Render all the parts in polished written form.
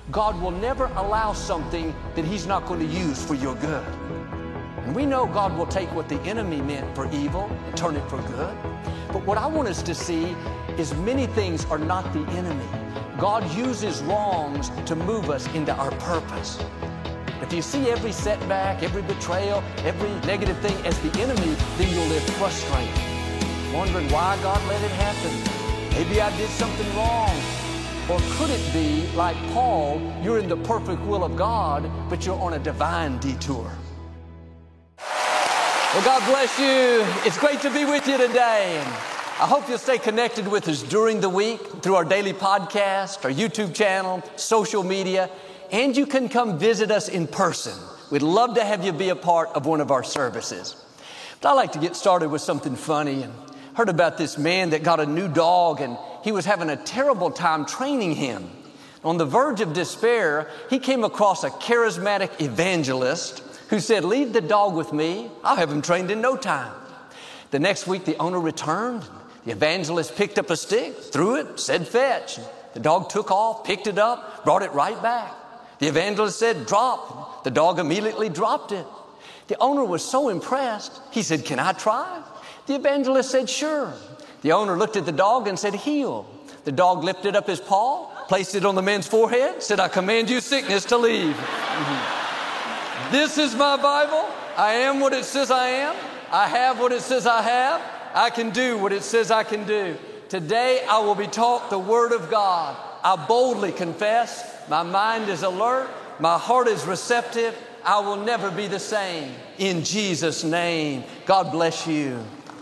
God will never allow something that He's not going to use for your good. And we know God will take what the enemy meant for evil and turn it for good. But what I want us to see is many things are not the enemy. God uses wrongs to move us into our purpose. If you see every setback, every betrayal, every negative thing as the enemy, then you'll live frustrated, wondering why God let it happen. Maybe I did something wrong. Or could it be, like Paul, you're in the perfect will of God, but you're on a divine detour? Well, God bless you. It's great to be with you today. And I hope you'll stay connected with us during the week through our daily podcast, our YouTube channel, social media, and you can come visit us in person. We'd love to have you be a part of one of our services. But I'd like to get started with something funny. And heard about this man that got a new dog, and he was having a terrible time training him. On the verge of despair, he came across a charismatic evangelist who said, "Leave the dog with me. I'll have him trained in no time." The next week, the owner returned. The evangelist picked up a stick, threw it, said, "Fetch." The dog took off, picked it up, brought it right back. The evangelist said, "Drop." The dog immediately dropped it. The owner was so impressed, he said, "Can I try?" The evangelist said, "Sure." The owner looked at the dog and said, "Heal." The dog lifted up his paw, placed it on the man's forehead, said, "I command you sickness to leave." This is my Bible. I am what it says I am. I have what it says I have. I can do what it says I can do. Today I will be taught the Word of God. I boldly confess. My mind is alert. My heart is receptive. I will never be the same. In Jesus' name, God bless you.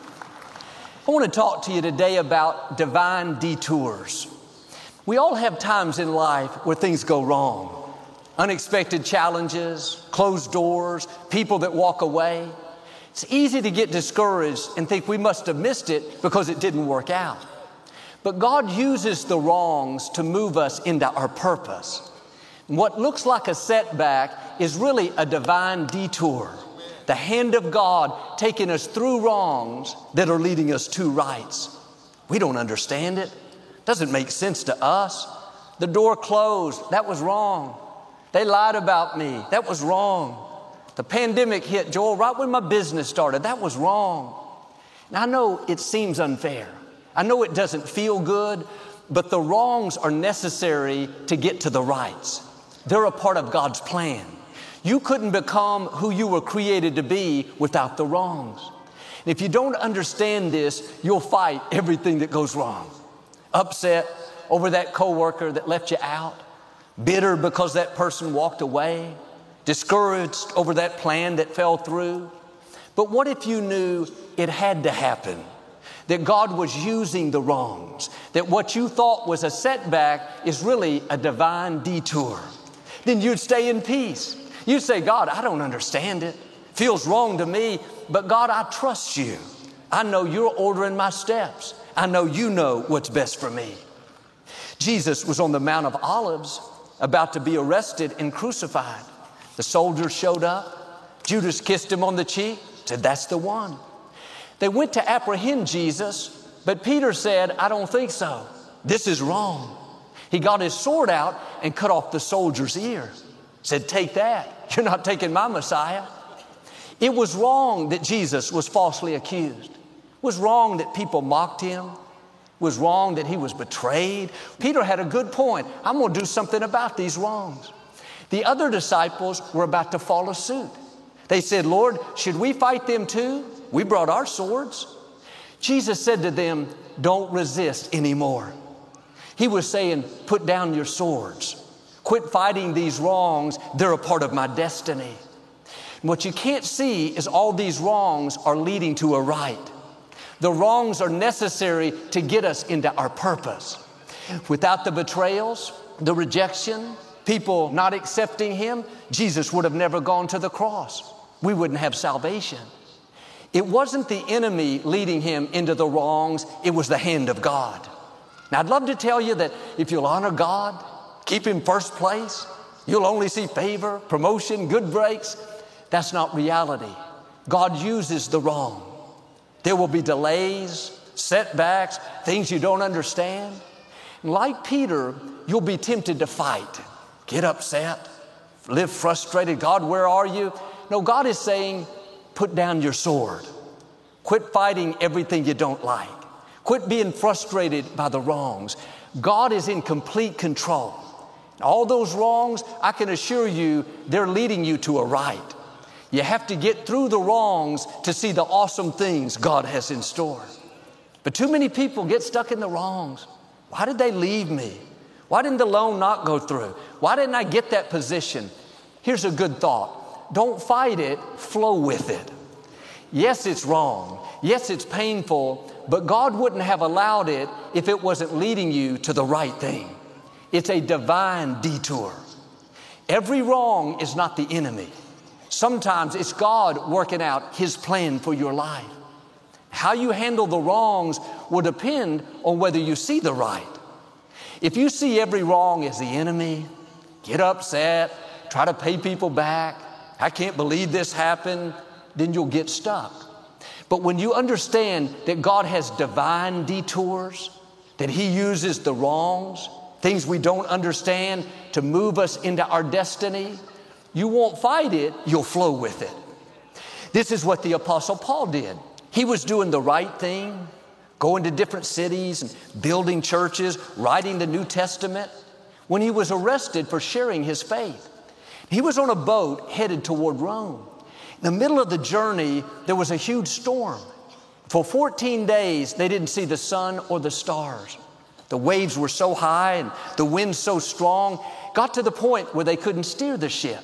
I want to talk to you today about divine detours. We all have times in life where things go wrong. Unexpected challenges, closed doors, people that walk away. It's easy to get discouraged and think we must have missed it because it didn't work out. But God uses the wrongs to move us into our purpose. What looks like a setback is really a divine detour. The hand of God taking us through wrongs that are leading us to rights. We don't understand it. Doesn't make sense to us. The door closed. That was wrong. They lied about me. That was wrong. The pandemic hit, Joel, right when my business started. That was wrong. Now, I know it seems unfair. I know it doesn't feel good, but the wrongs are necessary to get to the rights. They're a part of God's plan. You couldn't become who you were created to be without the wrongs. And if you don't understand this, you'll fight everything that goes wrong. Upset over that coworker that left you out. Bitter because that person walked away. Discouraged over that plan that fell through. But what if you knew it had to happen? That God was using the wrongs. That what you thought was a setback is really a divine detour. Then you'd stay in peace. You'd say, "God, I don't understand it. Feels wrong to me, but God, I trust you. I know you're ordering my steps. I know you know what's best for me." Jesus was on the Mount of Olives about to be arrested and crucified. The soldiers showed up. Judas kissed him on the cheek, said, "That's the one." They went to apprehend Jesus, but Peter said, "I don't think so. This is wrong." He got his sword out and cut off the soldier's ear. Said, "Take that. You're not taking my Messiah." It was wrong that Jesus was falsely accused. It was wrong that people mocked him. It was wrong that he was betrayed. Peter had a good point. I'm going to do something about these wrongs. The other disciples were about to follow suit. They said, "Lord, should we fight them too? We brought our swords." Jesus said to them, "Don't resist anymore." He was saying, "Put down your swords. Quit fighting these wrongs. They're a part of my destiny." And what you can't see is all these wrongs are leading to a right. The wrongs are necessary to get us into our purpose. Without the betrayals, the rejection, people not accepting him, Jesus would have never gone to the cross. We wouldn't have salvation. It wasn't the enemy leading him into the wrongs. It was the hand of God. Now, I'd love to tell you that if you'll honor God, keep him first place, you'll only see favor, promotion, good breaks. That's not reality. God uses the wrong. There will be delays, setbacks, things you don't understand. And like Peter, you'll be tempted to fight. get upset, live frustrated. God, where are you? No, God is saying, put down your sword. Quit fighting everything you don't like. Quit being frustrated by the wrongs. God is in complete control. All those wrongs, I can assure you, they're leading you to a right. You have to get through the wrongs to see the awesome things God has in store. But too many people get stuck in the wrongs. Why did they leave me? Why didn't the loan not go through? Why didn't I get that position? Here's a good thought. Don't fight it, flow with it. Yes, it's wrong. Yes, it's painful, but God wouldn't have allowed it if it wasn't leading you to the right thing. It's a divine detour. Every wrong is not the enemy. Sometimes it's God working out His plan for your life. How you handle the wrongs will depend on whether you see the right. If you see every wrong as the enemy, get upset, try to pay people back, I can't believe this happened, then you'll get stuck. But when you understand that God has divine detours, that He uses the wrongs, things we don't understand to move us into our destiny, you won't fight it, you'll flow with it. This is what the Apostle Paul did. He was doing the right thing, going to different cities and building churches, writing the New Testament, when he was arrested for sharing his faith. He was on a boat headed toward Rome. In the middle of the journey, there was a huge storm. For 14 days, they didn't see the sun or the stars. The waves were so high and the wind so strong, got to the point where they couldn't steer the ship.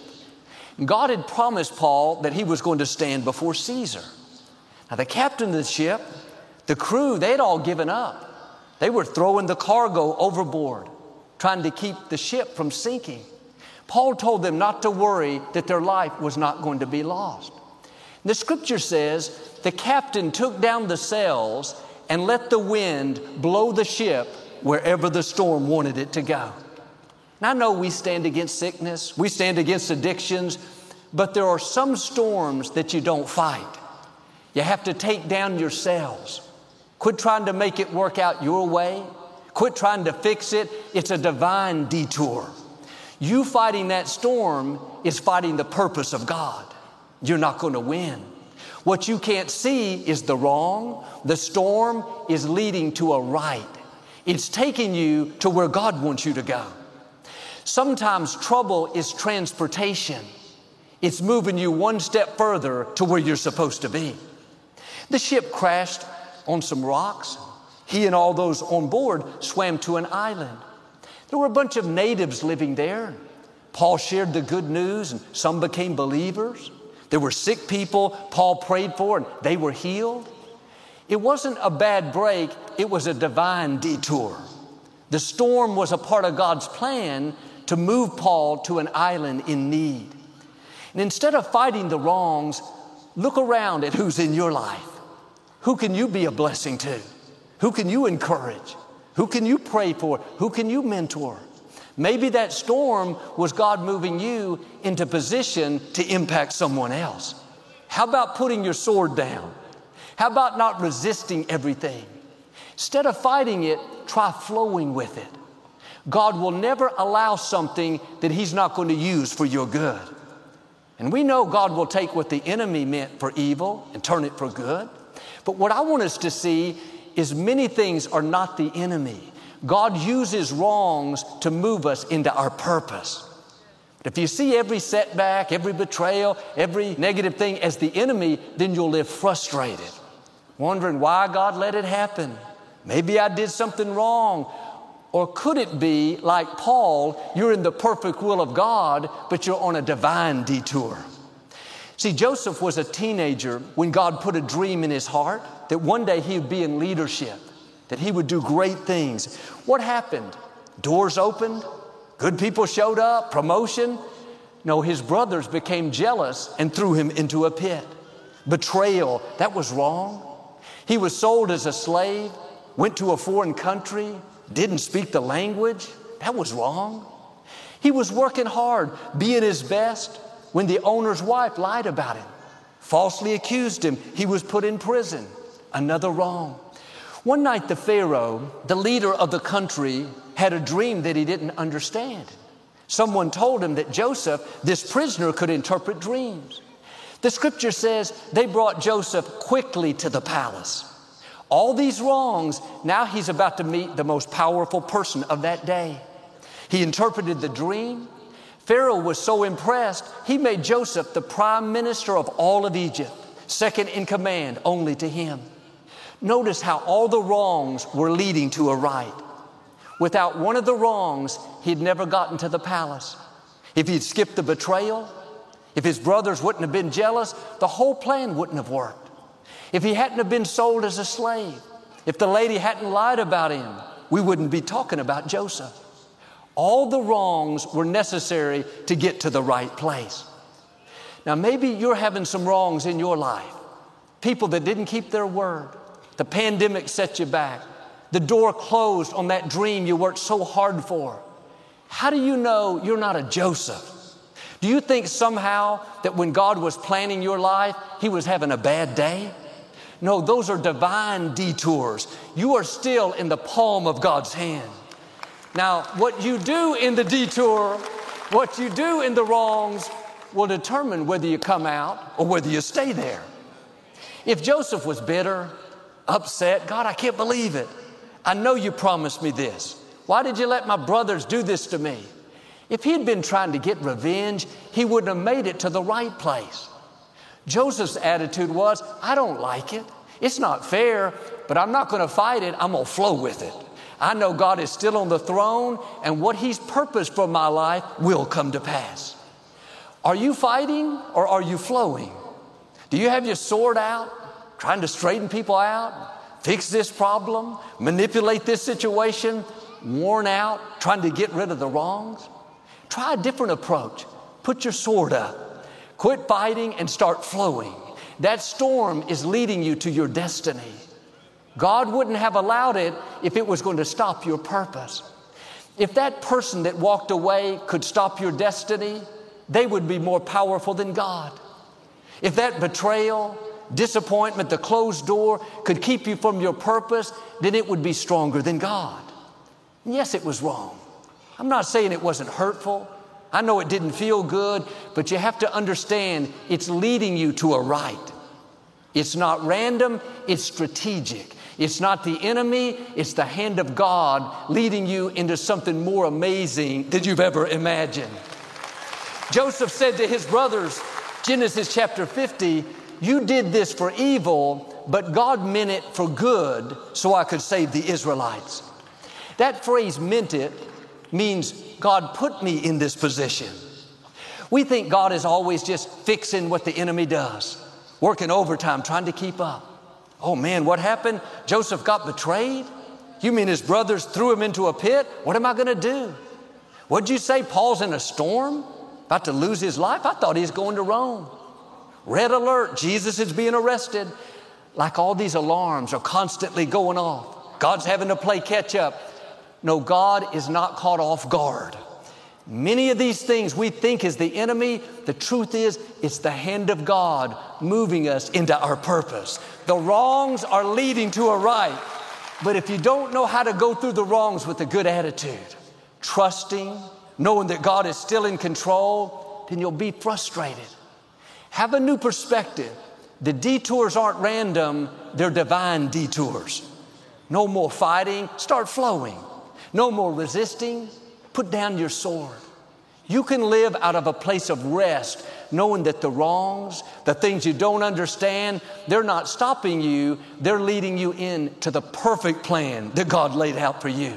God had promised Paul that he was going to stand before Caesar. Now, the captain of the ship, the crew, they had all given up. They were throwing the cargo overboard, trying to keep the ship from sinking. Paul told them not to worry, that their life was not going to be lost. The scripture says the captain took down the sails and let the wind blow the ship wherever the storm wanted it to go. Now, I know we stand against sickness, we stand against addictions, but there are some storms that you don't fight. You have to take down your sails. Quit trying to make it work out your way. Quit trying to fix it. It's a divine detour. You fighting that storm is fighting the purpose of God. You're not going to win. What you can't see is the wrong. The storm is leading to a right. It's taking you to where God wants you to go. Sometimes trouble is transportation. It's moving you one step further to where you're supposed to be. The ship crashed on some rocks. He and all those on board swam to an island. There were a bunch of natives living there. Paul shared the good news and some became believers. There were sick people Paul prayed for and they were healed. It wasn't a bad break, it was a divine detour. The storm was a part of God's plan to move Paul to an island in need. And instead of fighting the wrongs, look around at who's in your life. Who can you be a blessing to? Who can you encourage? Who can you pray for? Who can you mentor? Maybe that storm was God moving you into position to impact someone else. How about putting your sword down? How about not resisting everything? Instead of fighting it, try flowing with it. God will never allow something that He's not going to use for your good. And we know God will take what the enemy meant for evil and turn it for good. But what I want us to see is many things are not the enemy. God uses wrongs to move us into our purpose. But if you see every setback, every betrayal, every negative thing as the enemy, then you'll live frustrated, wondering why God let it happen. Maybe I did something wrong. Or could it be like Paul, you're in the perfect will of God, but you're on a divine detour? See, Joseph was a teenager when God put a dream in his heart that one day he would be in leadership, that he would do great things. What happened? Doors opened, good people showed up, promotion. No, his brothers became jealous and threw him into a pit. Betrayal, that was wrong. He was sold as a slave, went to a foreign country, didn't speak the language. That was wrong. He was working hard, being his best, when the owner's wife lied about him, falsely accused him. He was put in prison. Another wrong. One night the Pharaoh, the leader of the country, had a dream that he didn't understand. Someone told him that Joseph, this prisoner, could interpret dreams. The scripture says they brought Joseph quickly to the palace. All these wrongs, now he's about to meet the most powerful person of that day. He interpreted the dream. Pharaoh was so impressed, he made Joseph the prime minister of all of Egypt, second in command only to him. Notice how all the wrongs were leading to a right. Without one of the wrongs, he'd never gotten to the palace. If he'd skipped the betrayal, if his brothers wouldn't have been jealous, the whole plan wouldn't have worked. If he hadn't have been sold as a slave, if the lady hadn't lied about him, we wouldn't be talking about Joseph. All the wrongs were necessary to get to the right place. Now, maybe you're having some wrongs in your life. People that didn't keep their word. The pandemic set you back. The door closed on that dream you worked so hard for. How do you know you're not a Joseph? Do you think somehow that when God was planning your life, He was having a bad day? No, those are divine detours. You are still in the palm of God's hand. Now, what you do in the detour, what you do in the wrongs will determine whether you come out or whether you stay there. If Joseph was bitter, upset, God, I can't believe it. I know you promised me this. Why did you let my brothers do this to me? If he'd been trying to get revenge, he wouldn't have made it to the right place. Joseph's attitude was, I don't like it. It's not fair, but I'm not going to fight it. I'm going to flow with it. I know God is still on the throne, and what He's purposed for my life will come to pass. Are you fighting or are you flowing? Do you have your sword out, trying to straighten people out, fix this problem, manipulate this situation, worn out, trying to get rid of the wrongs? Try a different approach. Put your sword up. Quit fighting and start flowing. That storm is leading you to your destiny. God wouldn't have allowed it if it was going to stop your purpose. If that person that walked away could stop your destiny, they would be more powerful than God. If that betrayal, disappointment, the closed door could keep you from your purpose, then it would be stronger than God. And yes, it was wrong. I'm not saying it wasn't hurtful. I know it didn't feel good, but you have to understand it's leading you to a right. It's not random, it's strategic. It's not the enemy, it's the hand of God leading you into something more amazing than you've ever imagined. Joseph said to his brothers, Genesis chapter 50, you did this for evil, but God meant it for good so I could save the Israelites. That phrase, meant it, means God put me in this position. We think God is always just fixing what the enemy does, working overtime, trying to keep up. Oh man, what happened? Joseph got betrayed? You mean his brothers threw him into a pit? What am I going to do? What'd you say? Paul's in a storm? About to lose his life? I thought he was going to Rome. Red alert, Jesus is being arrested. Like all these alarms are constantly going off. God's having to play catch up. No, God is not caught off guard. Many of these things we think is the enemy. The truth is, it's the hand of God moving us into our purpose. The wrongs are leading to a right. But if you don't know how to go through the wrongs with a good attitude, trusting, knowing that God is still in control, then you'll be frustrated. Have a new perspective. The detours aren't random, they're divine detours. No more fighting, start flowing. No more resisting, put down your sword. You can live out of a place of rest, knowing that the wrongs, the things you don't understand, they're not stopping you, they're leading you into the perfect plan that God laid out for you.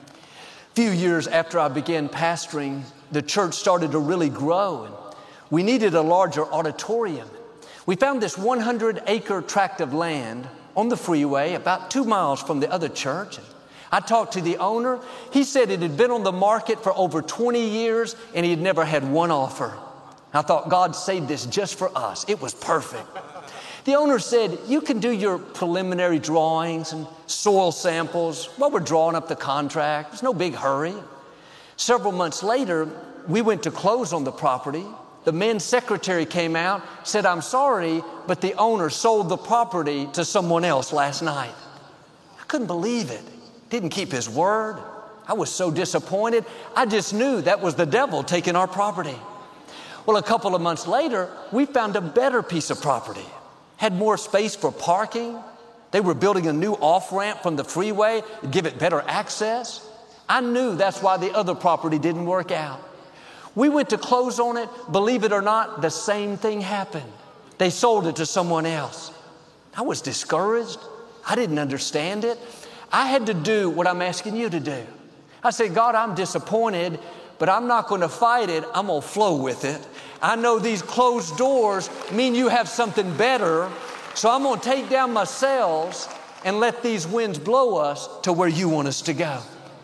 A few years after I began pastoring, the church started to really grow, and we needed a larger auditorium. We found this 100-acre tract of land on the freeway, about 2 miles from the other church. I talked to the owner. He said it had been on the market for over 20 years and he had never had one offer. I thought, God saved this just for us. It was perfect. The owner said, you can do your preliminary drawings and soil samples while we're drawing up the contract. There's no big hurry. Several months later, we went to close on the property. The men's secretary came out, said, I'm sorry, but the owner sold the property to someone else last night. I couldn't believe it. Didn't keep his word. I was so disappointed. I just knew that was the devil taking our property. Well, a couple of months later, we found a better piece of property. Had more space for parking. They were building a new off-ramp from the freeway to give it better access. I knew that's why the other property didn't work out. We went to close on it. Believe it or not, the same thing happened. They sold it to someone else. I was discouraged. I didn't understand it. I had to do what I'm asking you to do. I said, God, I'm disappointed, but I'm not going to fight it. I'm going to flow with it. I know these closed doors mean you have something better, so I'm going to take down my sails and let these winds blow us to where you want us to go.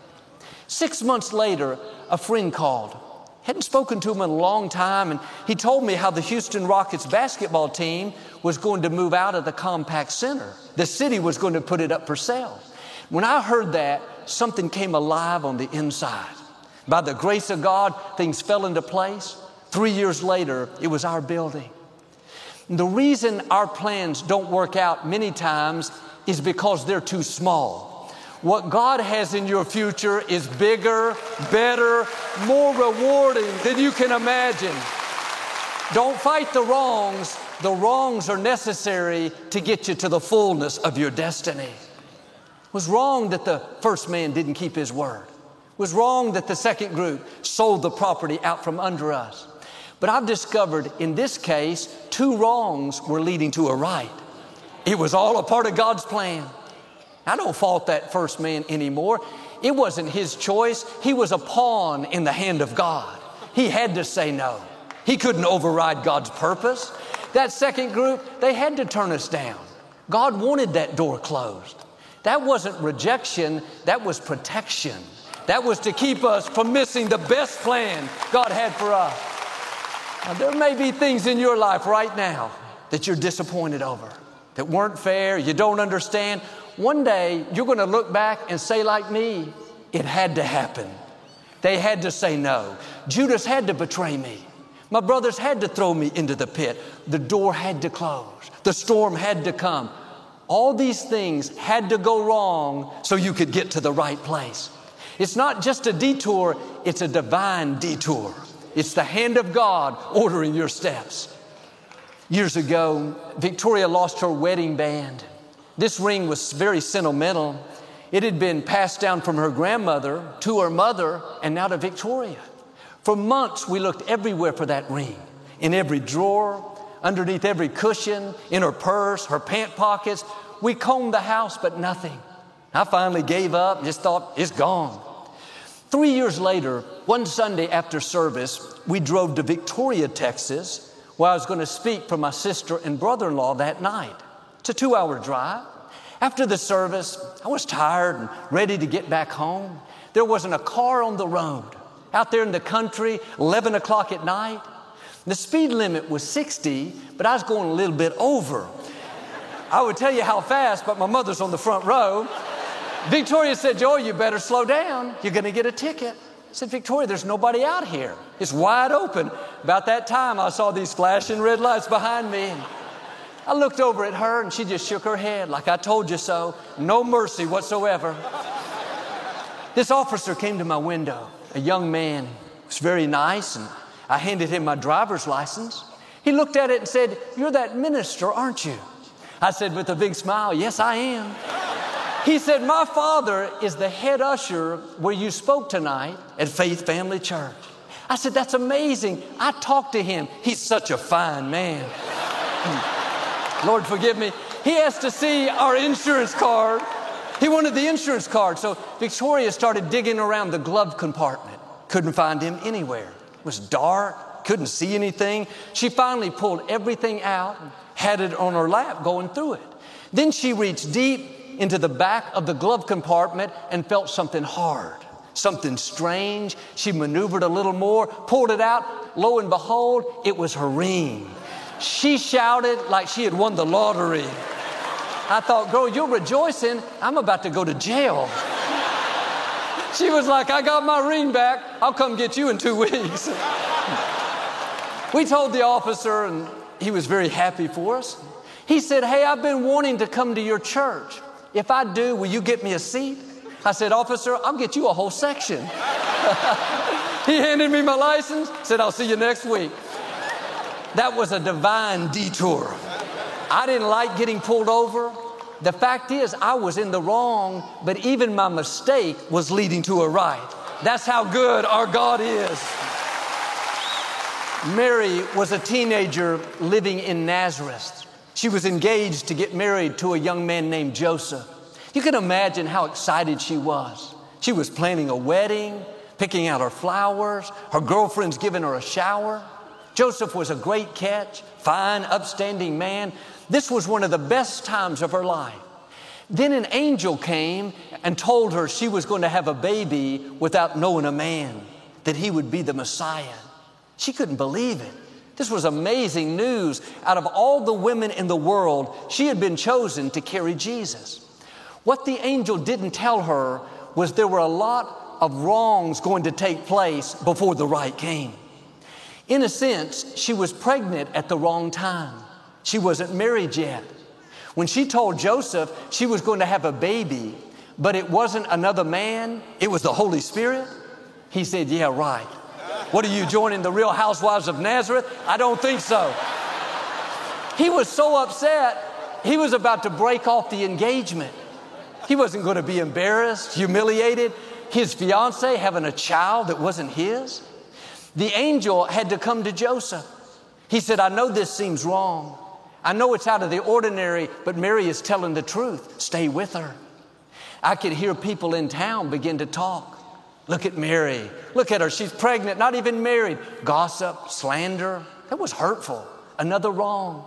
6 months later, a friend called. Hadn't spoken to him in a long time, and he told me how the Houston Rockets basketball team was going to move out of the Compaq Center. The city was going to put it up for sale. When I heard that, something came alive on the inside. By the grace of God, things fell into place. 3 years later, it was our building. And the reason our plans don't work out many times is because they're too small. What God has in your future is bigger, better, more rewarding than you can imagine. Don't fight the wrongs. The wrongs are necessary to get you to the fullness of your destiny. It was wrong that the first man didn't keep his word. It was wrong that the second group sold the property out from under us. But I've discovered in this case, 2 wrongs were leading to a right. It was all a part of God's plan. I don't fault that first man anymore. It wasn't his choice. He was a pawn in the hand of God. He had to say no. He couldn't override God's purpose. That second group, they had to turn us down. God wanted that door closed. That wasn't rejection. That was protection. That was to keep us from missing the best plan God had for us. Now, there may be things in your life right now that you're disappointed over, that weren't fair, you don't understand. One day, you're going to look back and say like me, it had to happen. They had to say no. Judas had to betray me. My brothers had to throw me into the pit. The door had to close. The storm had to come. All these things had to go wrong so you could get to the right place. It's not just a detour, it's a divine detour. It's the hand of God ordering your steps. Years ago, Victoria lost her wedding band. This ring was very sentimental. It had been passed down from her grandmother to her mother and now to Victoria. For months, we looked everywhere for that ring. In every drawer, underneath every cushion, in her purse, her pant pockets. We combed the house, but nothing. I finally gave up and just thought, it's gone. 3 years later, one Sunday after service, we drove to Victoria, Texas, where I was going to speak for my sister and brother-in-law that night. It's a 2-hour drive. After the service, I was tired and ready to get back home. There wasn't a car on the road. Out there in the country, 11 o'clock at night. The speed limit was 60, but I was going a little bit over. I would tell you how fast, but my mother's on the front row. Victoria said, Joel, you better slow down. You're going to get a ticket. I said, Victoria, there's nobody out here. It's wide open. About that time, I saw these flashing red lights behind me. And I looked over at her, and she just shook her head like I told you so. No mercy whatsoever. This officer came to my window, a young man. He was very nice, and I handed him my driver's license. He looked at it and said, you're that minister, aren't you? I said with a big smile, yes, I am. He said, my father is the head usher where you spoke tonight at Faith Family Church. I said, that's amazing. I talked to him. He's such a fine man. Lord, forgive me. He asked to see our insurance card. He wanted the insurance card. So Victoria started digging around the glove compartment. Couldn't find him anywhere. It was dark. Couldn't see anything. She finally pulled everything out and had it on her lap going through it. Then she reached deep into the back of the glove compartment and felt something hard, something strange. She maneuvered a little more, pulled it out. Lo and behold, it was her ring. She shouted like she had won the lottery. I thought, girl, you're rejoicing. I'm about to go to jail. She was like, I got my ring back. I'll come get you in 2 weeks. We told the officer, and he was very happy for us. He said, hey, I've been wanting to come to your church. If I do, will you get me a seat? I said, "Officer, I'll get you a whole section." He handed me my license, said, "I'll see you next week." That was a divine detour. I didn't like getting pulled over. The fact is, I was in the wrong, but even my mistake was leading to a right. That's how good our God is. Mary was a teenager living in Nazareth. She was engaged to get married to a young man named Joseph. You can imagine how excited she was. She was planning a wedding, picking out her flowers, her girlfriend's giving her a shower. Joseph was a great catch, fine, upstanding man. This was one of the best times of her life. Then an angel came and told her she was going to have a baby without knowing a man, that he would be the Messiah. She couldn't believe it. This was amazing news. Out of all the women in the world, she had been chosen to carry Jesus. What the angel didn't tell her was there were a lot of wrongs going to take place before the right came. In a sense, she was pregnant at the wrong time. She wasn't married yet. When she told Joseph she was going to have a baby, but it wasn't another man, it was the Holy Spirit, he said, "Yeah, right. What are you, joining the Real Housewives of Nazareth? I don't think so." He was so upset, he was about to break off the engagement. He wasn't going to be embarrassed, humiliated, his fiancée having a child that wasn't his. The angel had to come to Joseph. He said, "I know this seems wrong. I know it's out of the ordinary, but Mary is telling the truth. Stay with her." I could hear people in town begin to talk. "Look at Mary. Look at her. She's pregnant, not even married." Gossip, slander. That was hurtful. Another wrong.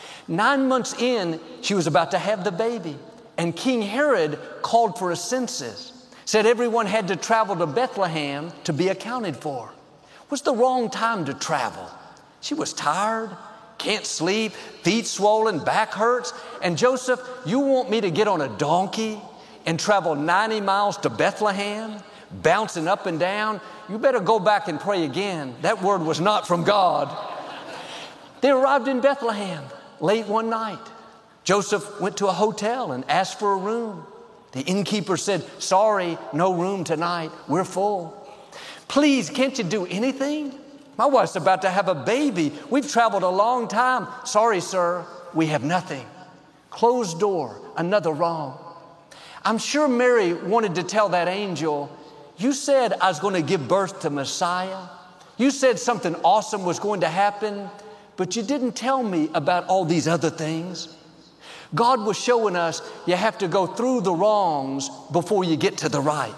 9 months in, she was about to have the baby. And King Herod called for a census. Said everyone had to travel to Bethlehem to be accounted for. It was the wrong time to travel. She was tired, can't sleep, feet swollen, back hurts. And Joseph, you want me to get on a donkey and travel 90 miles to Bethlehem, bouncing up and down? You better go back and pray again. That word was not from God. They arrived in Bethlehem late one night. Joseph went to a hotel and asked for a room. The innkeeper said, "Sorry, no room tonight. We're full." "Please, can't you do anything? My wife's about to have a baby. We've traveled a long time." "Sorry, sir, we have nothing." Closed door, another wrong. I'm sure Mary wanted to tell that angel, "You said I was going to give birth to Messiah. You said something awesome was going to happen, but you didn't tell me about all these other things." God was showing us you have to go through the wrongs before you get to the right.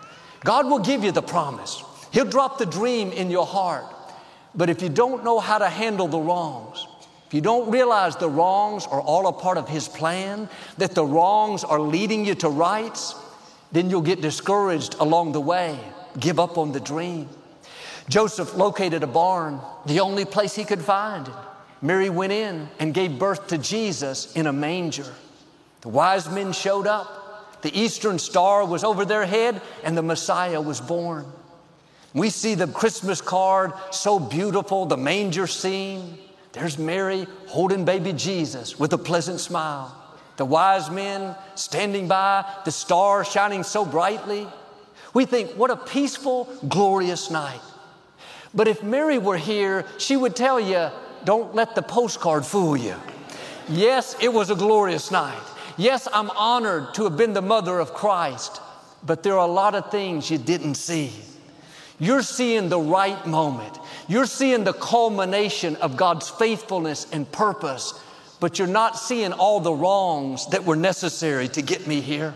God will give you the promise. He'll drop the dream in your heart. But if you don't know how to handle the wrongs, if you don't realize the wrongs are all a part of His plan, that the wrongs are leading you to rights, then you'll get discouraged along the way, give up on the dream. Joseph located a barn, the only place he could find. Mary went in and gave birth to Jesus in a manger. The wise men showed up. The eastern star was over their head, and the Messiah was born. We see the Christmas card, so beautiful, the manger scene. There's Mary holding baby Jesus with a pleasant smile. The wise men standing by, the star shining so brightly. We think, what a peaceful, glorious night. But if Mary were here, she would tell you, don't let the postcard fool you. Yes, it was a glorious night. Yes, I'm honored to have been the mother of Christ, but there are a lot of things you didn't see. You're seeing the right moment. You're seeing the culmination of God's faithfulness and purpose, but you're not seeing all the wrongs that were necessary to get me here.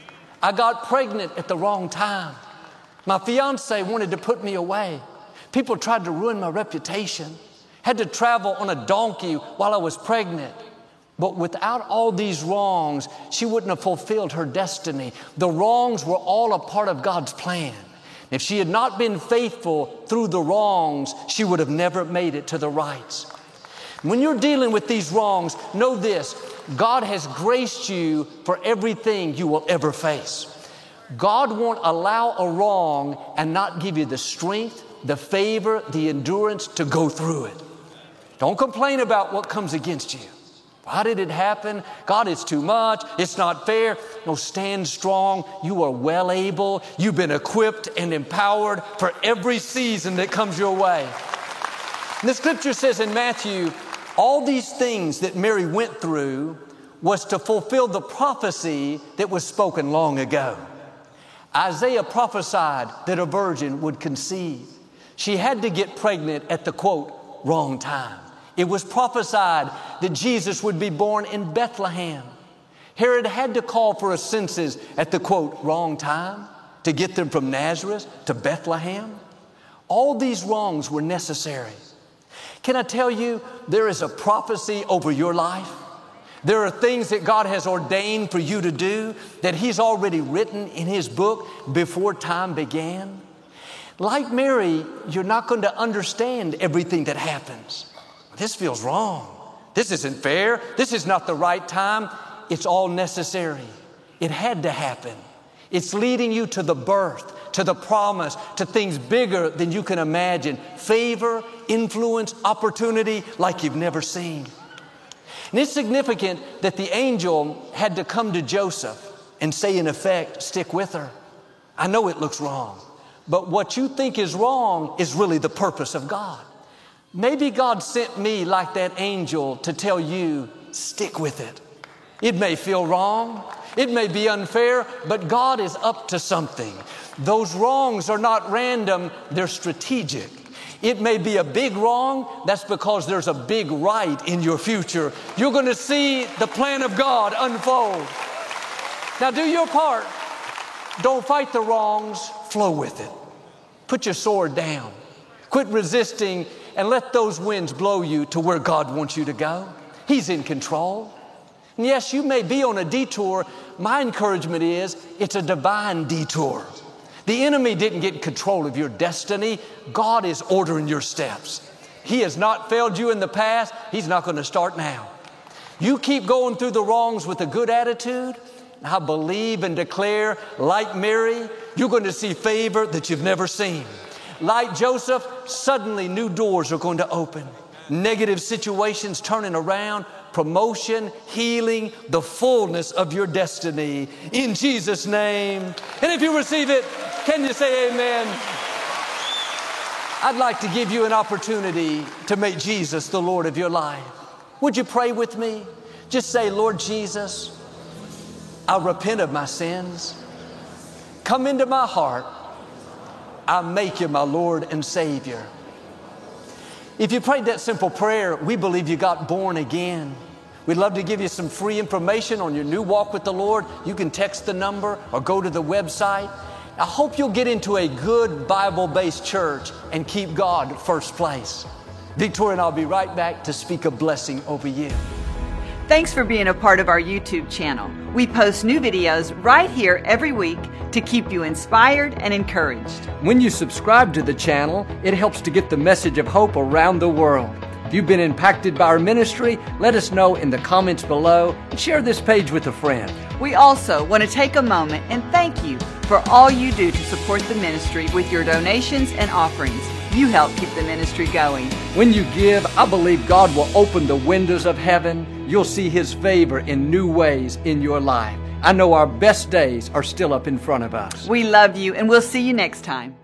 I got pregnant at the wrong time. My fiance wanted to put me away. People tried to ruin my reputation. Had to travel on a donkey while I was pregnant. But without all these wrongs, she wouldn't have fulfilled her destiny. The wrongs were all a part of God's plan. If she had not been faithful through the wrongs, she would have never made it to the rights. When you're dealing with these wrongs, know this: God has graced you for everything you will ever face. God won't allow a wrong and not give you the strength, the favor, the endurance to go through it. Don't complain about what comes against you. Why did it happen? God, it's too much. It's not fair. No, stand strong. You are well able. You've been equipped and empowered for every season that comes your way. And the scripture says in Matthew, all these things that Mary went through was to fulfill the prophecy that was spoken long ago. Isaiah prophesied that a virgin would conceive. She had to get pregnant at the, quote, wrong time. It was prophesied that Jesus would be born in Bethlehem. Herod had to call for a census at the, quote, wrong time to get them from Nazareth to Bethlehem. All these wrongs were necessary. Can I tell you, there is a prophecy over your life. There are things that God has ordained for you to do that He's already written in His book before time began. Like Mary, you're not going to understand everything that happens. This feels wrong. This isn't fair. This is not the right time. It's all necessary. It had to happen. It's leading you to the birth, to the promise, to things bigger than you can imagine. Favor, influence, opportunity like you've never seen. And it's significant that the angel had to come to Joseph and say, in effect, stick with her. I know it looks wrong, but what you think is wrong is really the purpose of God. Maybe God sent me like that angel to tell you, stick with it. It may feel wrong. It may be unfair, but God is up to something. Those wrongs are not random. They're strategic. It may be a big wrong. That's because there's a big right in your future. You're going to see the plan of God unfold. Now do your part. Don't fight the wrongs. Flow with it. Put your sword down. Quit resisting and let those winds blow you to where God wants you to go. He's in control. And yes, you may be on a detour. My encouragement is it's a divine detour. The enemy didn't get control of your destiny. God is ordering your steps. He has not failed you in the past. He's not going to start now. You keep going through the wrongs with a good attitude. I believe and declare, like Mary, you're going to see favor that you've never seen. Like Joseph, suddenly new doors are going to open. Negative situations turning around, promotion, healing, the fullness of your destiny in Jesus' name. And if you receive it, can you say amen? I'd like to give you an opportunity to make Jesus the Lord of your life. Would you pray with me? Just say, Lord Jesus, I repent of my sins. Come into my heart. I make you my Lord and Savior. If you prayed that simple prayer, we believe you got born again. We'd love to give you some free information on your new walk with the Lord. You can text the number or go to the website. I hope you'll get into a good Bible-based church and keep God first place. Victoria and I'll be right back to speak a blessing over you. Thanks for being a part of our YouTube channel. We post new videos right here every week to keep you inspired and encouraged. When you subscribe to the channel, it helps to get the message of hope around the world. If you've been impacted by our ministry, let us know in the comments below and share this page with a friend. We also want to take a moment and thank you for all you do to support the ministry with your donations and offerings. You help keep the ministry going. When you give, I believe God will open the windows of heaven. You'll see His favor in new ways in your life. I know our best days are still up in front of us. We love you, and we'll see you next time.